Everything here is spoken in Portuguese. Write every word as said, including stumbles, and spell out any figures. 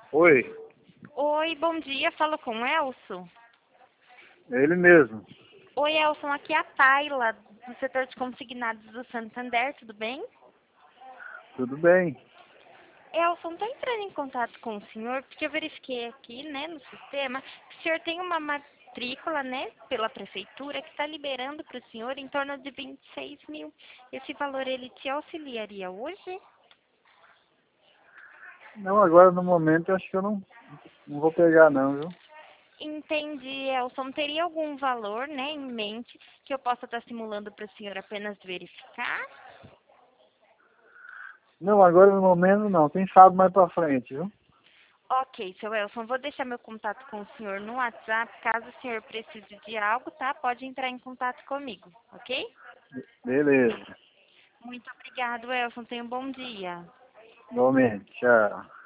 Oi, Oi, bom dia. Falo com o Elson. é ele mesmo. Oi, Elson. Aqui é a Tayla, do setor de consignados do Santander. Tudo bem? Tudo bem? Elson, estou entrando em contato com o senhor porque eu verifiquei aqui, né, no sistema, que o senhor tem uma matrícula, né, pela prefeitura que está liberando para o senhor em torno de vinte e seis mil. Esse valor ele te auxiliaria hoje? Não, agora no momento eu acho que eu não, não vou pegar não, viu? Entendi, Elson. Teria algum valor, né, em mente que eu possa estar simulando para o senhor apenas verificar? Não, agora no momento não. Quem sabe mais pra frente, viu? Ok, seu Elson, vou deixar meu contato com o senhor no WhatsApp. Caso o senhor precise de algo, tá? Pode entrar em contato comigo, ok? Beleza. Muito obrigado, Elson. Tenha um bom dia. Igualmente. Tchau.